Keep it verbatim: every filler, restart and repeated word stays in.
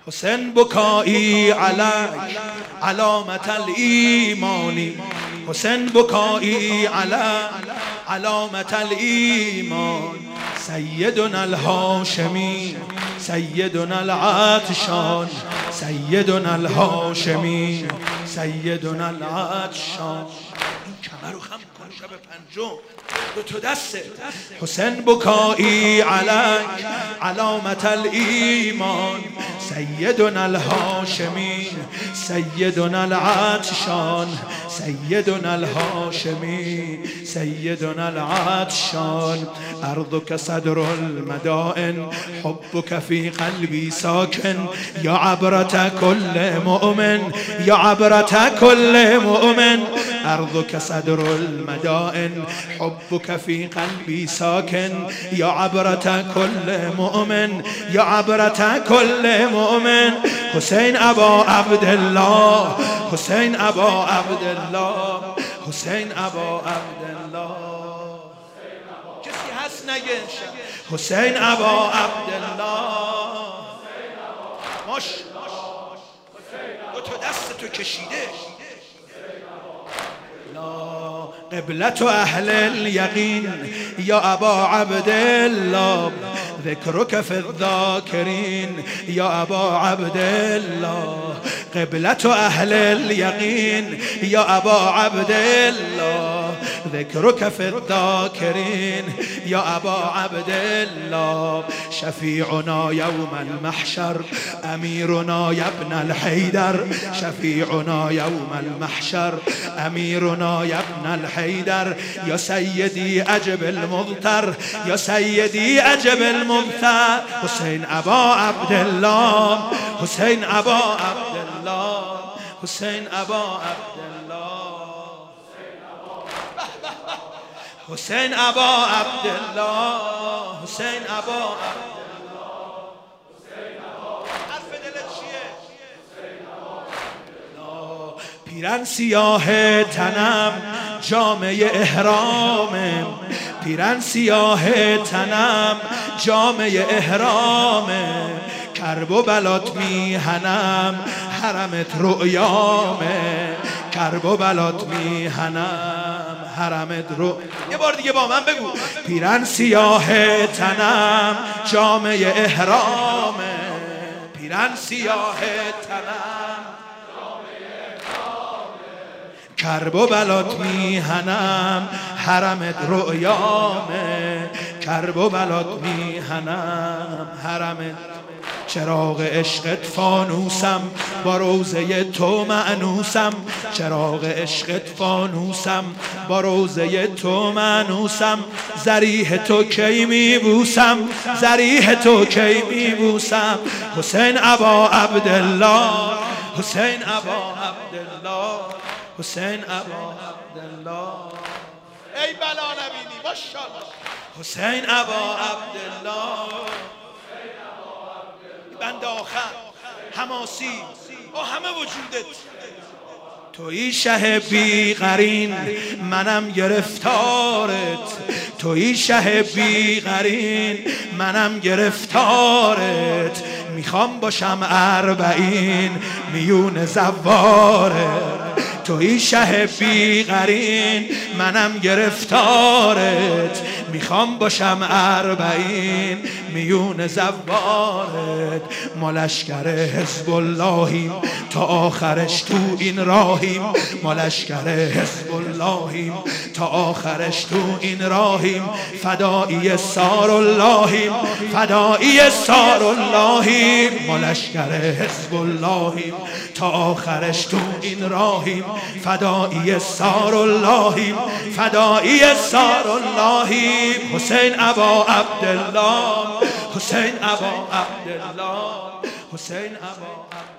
حسین بکایی علیک علامت الایمانی، حسین بکایی علیک علامت الایمان. سیدنا الهاشمی سیدنا العطشان، سیدنا الهاشمی سیدنا العطشان. این کمر رو خم کن شب پنجم دو تا دسته. حسین بکایی علیک علامت الایمان، سیدنا الهاشمی سیدنا العطشان، سیدنا الهاشمی سیدنا العطشان. ارضك صدر المدائن، حبك في قلبي ساكن، يا عبرة كل مؤمن، يا عبرة كل مؤمن. ارضك صدر المدائن، حبك في قلبي ساكن، يا عبرة كل مؤمن، يا عبرة كل مؤمن. حسين أبا عبد الله، حسين أبا عبد الله، حسين أبا عبد الله. کسی هست نگه حسین ابا عبدالله. ماش دو تا دست تو کشیده. قبلة أهل اليقين يا أبا عبد الله، ذكرك في الذاكرين يا أبا عبد الله. قبلة أهل اليقين يا أبا عبد الله، ذكرك في الذاكرين يا أبا عبد الله. شفيعنا يوم المحشر أميرنا يا ابن الحيدر، شفيعنا يوم المحشر أميرنا يا ابن الحيدر. يا سيدي أجب المضطر، يا سيدي أجب المضطر. حسين أبا عبد الله، حسين أبا عبد الله، حسين أبا عبد الله، حسين أبا عبد الله، حسين أبا عبد الله. حرف دلت چیه؟ پیرن سیاه تنم جامعه احرامم، پیرن سیاه تنم جامعه احرامم. کرب و بلات میهنم حرمت رؤیامه، کرب و بلات میهنم حرمت رو. یه بار دیگه با من بگو. پیرن سیاه تنم جامعه احرامه، پیرن سیاه تنم کرب و بلات میهنم حرمت رؤیامه، کرب و بلات میهنم حرمت. چراغ عشقت فانوسم با روزه تو مانوسم، چراغ عشقت فانوسم با روزه تو مانوسم. ذریح تو کی میبوسم، ذریح تو کی میبوسم. حسین ابا عبدالله، حسین ابا عبدالله، حسین ابا عبدالله. ای بلا نبینی ماشاءالله. حسین ابا عبدالله. بند آخر حماسی با همه وجودت. تویی شه بی قرین منم گرفتارت، تویی شه بی قرین منم گرفتارت. میخوام باشم اربعین میون زوارت. تویی شه بی قرین منم گرفتارت، میخوام باشم اربعین میون زوارت. ما لشکر حزب اللهیم تا آخرش تو این راهیم، ما لشکر حزب اللهیم تا آخرش تو این راهیم. فدایی سار اللهیم، فدایی سار اللهیم. ما لشکر حزب اللهیم تا آخرش تو این راهیم. فدایی سار اللهیم، فدایی سار اللهیم. حسین ابا عبدالله، حسین ابا عبدالله، حسین ابا عبدالله.